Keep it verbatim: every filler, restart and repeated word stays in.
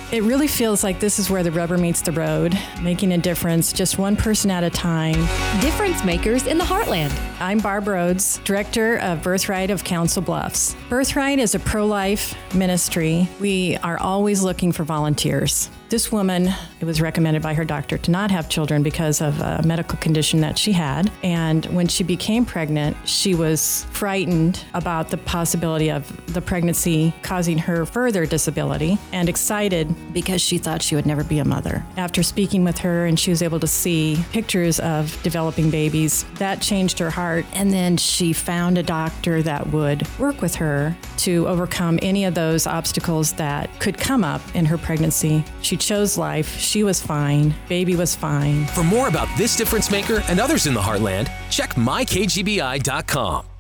It really feels like this is where the rubber meets the road, making a difference just one person at a time. Difference makers in the Heartland. I'm Barb Rhodes, Director of Birthright of Council Bluffs. Birthright is a pro-life ministry. We are always looking for volunteers. This woman, it was recommended by her doctor to not have children because of a medical condition that she had. And when she became pregnant, she was frightened about the possibility of the pregnancy causing her further disability and excited because she thought she would never be a mother. After speaking with her and she was able to see pictures of developing babies, that changed her heart. And then she found a doctor that would work with her to overcome any of those obstacles that could come up in her pregnancy. She chose life. She was fine. Baby was fine. For more about this difference maker and others in the Heartland, check my K G B I dot com.